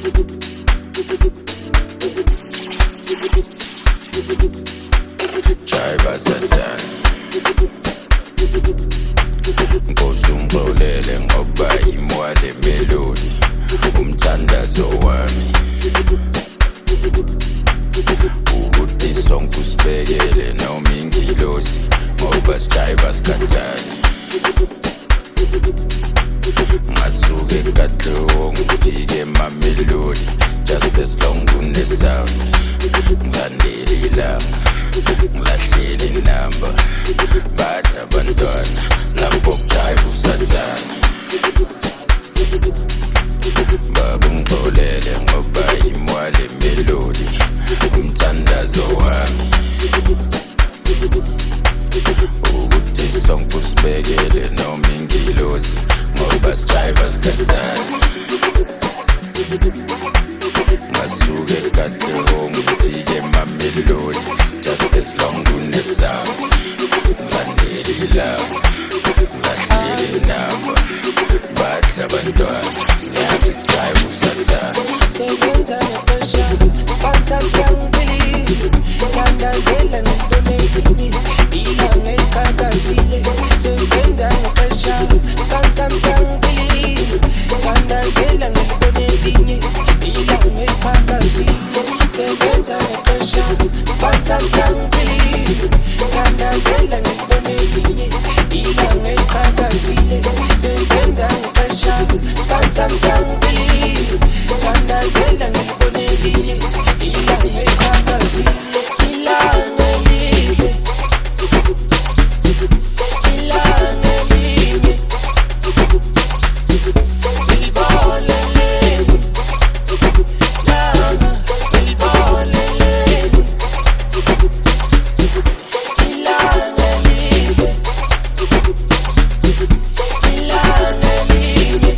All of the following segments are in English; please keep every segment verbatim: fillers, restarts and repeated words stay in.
Driver Satan Ngosumbolele ngoba imwale melodi umthandazo wami ukuthi sonke usibekele noma ingilosi ngoba sijiva sikhathanye ngasuke kadlo ngifike emamelodi just as long kunesound ngilandela ilanga ngilahlele inamba badla abantwana lapho kujiva usathane baba ngixolele ngoba imwale melodi umthandazo wami ukuthi sonke usibekele noma ingilosi ngoba sijiva sikhathanye ngasuke kadlo ngifike emamelodi just as long kunesound ngilandela ilanga ngilahlele inamba badla abantwana ngiyazi kujiva usathane sebenza ngephesha sponsor siyangibili thandazela ngitonekini ilanga eliqhakazile sebenza ngephesha sponsor siyangibili thandazela ngitonekini ilanga eliqhakazile sebenza ngephesha sponsor siyangibili thandazela ngitonekini ilanga eliqhakazile sebenza ngephesha sponsor siyangibili thandazela ngibonekile ilanga eliqhakazile ilanga elihle ilanga elinye liboleleni langa liboleleni ilanga elihle ilanga elinye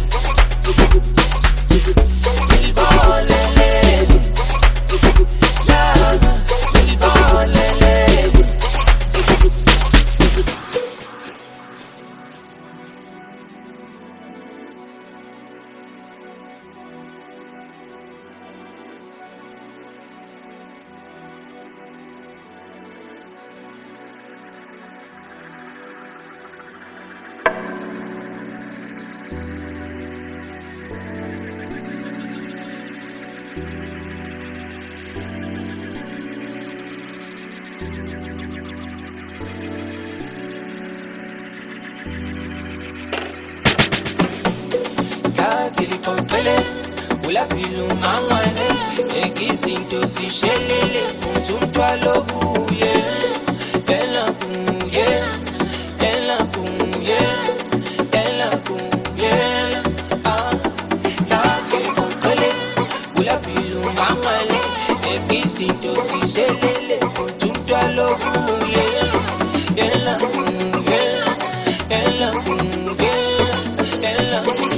Takilipopele ulaphilo mangwane ekizinto sishelele umthwalo buye ela buye ela buye ela buye ah takilipopele ulaphilo mangwane ekizinto sishelele umthwalo buye ela buye ela buye ela buye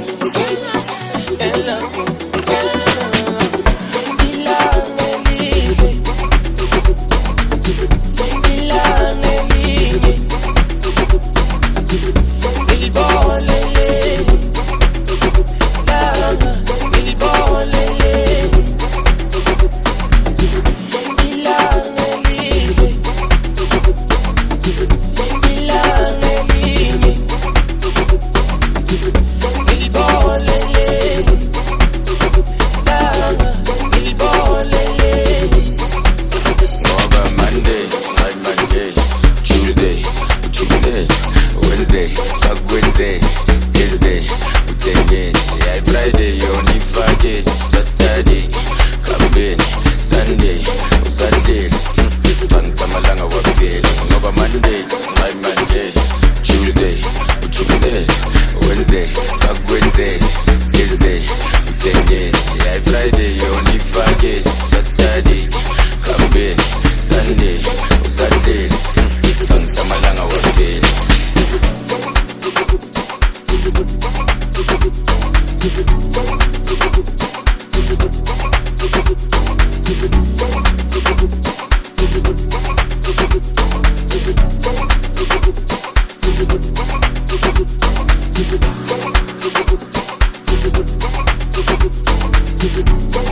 We'll be right back.